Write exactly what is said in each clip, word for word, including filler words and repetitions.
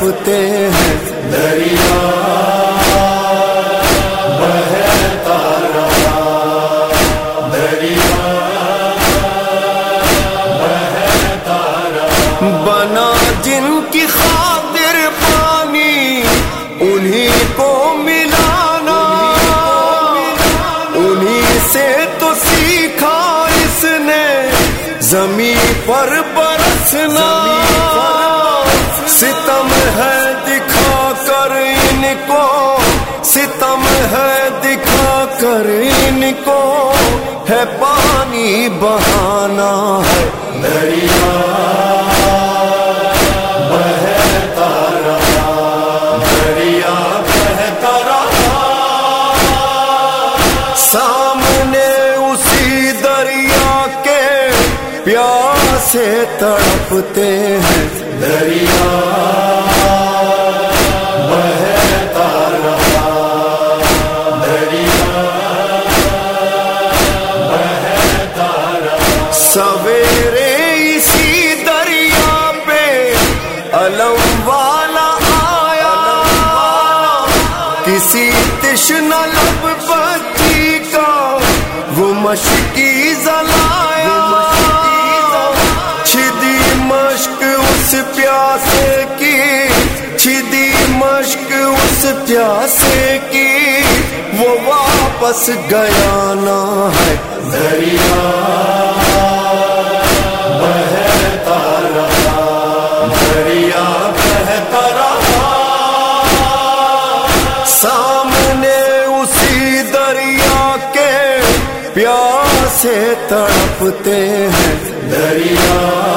تڑپتے ہیں. دریا بہتا رہا، دریا بہتا رہا. بنا جن کی خاطر پانی انہی کو ملانا، انہی سے تو سیکھا اس نے زمین پر برسنا. ستم ہے دکھا کر ان کو، ستم ہے دکھا کر ان کو، ہے پانی بہانا ہے. دریا بہتا رہا، دریا بہتا رہا. سامنے اسی دریا کے پیاسے تڑپتے ہیں. دریا بہتا رہا، دریا بہتا رہا. سویرے اسی دریا پہ علم والا آیا، کسی تشنہ لب بچی کا وہ مشکی جلایا. چھدی مشک اس پیاسے کی، چھدی مشک اس پیاسے کی، وہ واپس گیا نہ ہے. دریا بہتا رہا، دریا بہتا رہا. سامنے اسی دریا کے پیاسے تڑپتے ہیں. دریا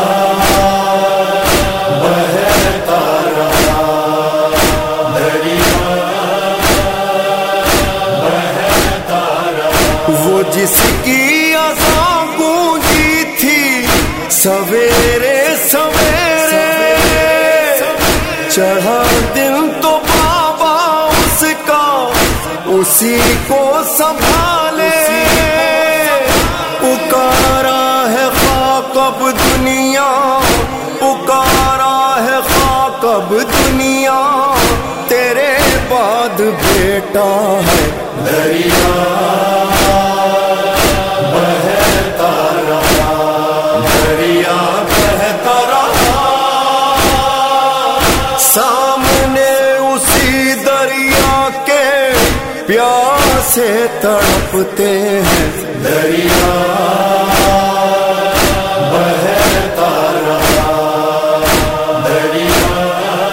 بہتا رہا، دریا بہتا رہا. وہ جس کی اذان گونجی تھی سویرے سویرے، چڑھا دن تو بابا اس کا اسی کو سنبھالے. پکارا ہے خاک اب دنیا، پکارا ہے خاک اب دنیا، تیرے بعد بیٹا ہے. دریا بہتا رہا، دریا بہتا رہا. سامنے اسی دریا کے پیاسے تڑپتے ہیں. دریا بہتا رہا، دریا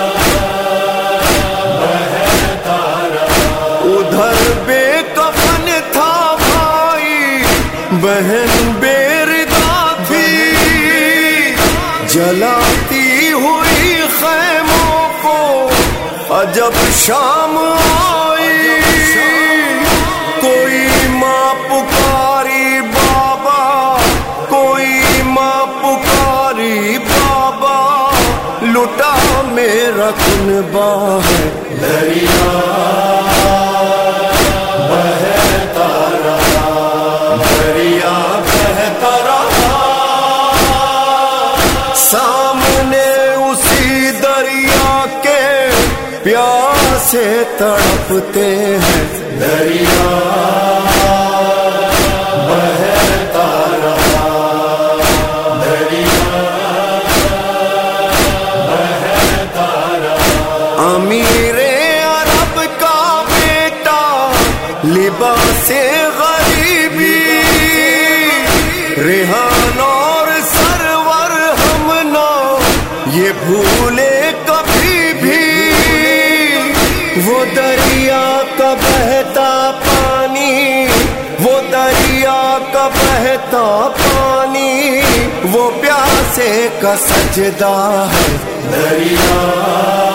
بہتا رہا. ادھر بے کفن تھا بھائی، بہن بے ردا تھی، جلاتی ہوئی خیموں کو عجب شام آئی. کوئی ماں پکاری بابا، کوئی ماں پکاری بابا، لٹا میرا کنبا ہے. دریا بہتا رہا، دریا بہتا رہا. سامنے اسی دریا کے پیاسے تڑپتے ہیں. دریا بہتا رہا، دریا بہتا رہا. امیر عرب کا بیٹا لباس غریبی، ریحان اور سرور ہم نہ یہ بھولے کبھی بھی. وہ دریا کا بہتا پانی، وہ دریا کا بہتا پانی، وہ پیاسے کا سجدہ ہے. دریا